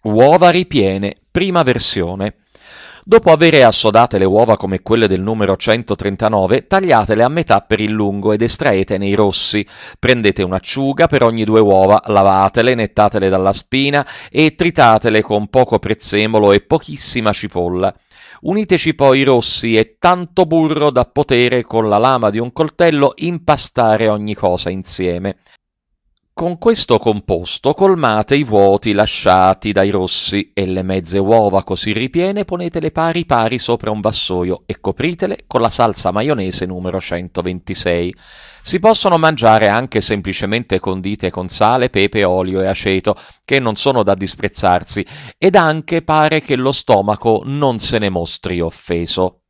Uova ripiene, prima versione. Dopo avere assodate le uova come quelle del numero 139, tagliatele a metà per il lungo ed estraetene i rossi. Prendete un'acciuga per ogni 2 uova, lavatele, nettatele dalla spina e tritatele con poco prezzemolo e pochissima cipolla. Uniteci poi i rossi e tanto burro da potere con la lama di un coltello impastare ogni cosa insieme. Con questo composto colmate i vuoti lasciati dai rossi e le mezze uova così ripiene ponetele pari pari sopra un vassoio e copritele con la salsa maionese numero 126. Si possono mangiare anche semplicemente condite con sale, pepe, olio e aceto, che non sono da disprezzarsi, ed anche pare che lo stomaco non se ne mostri offeso.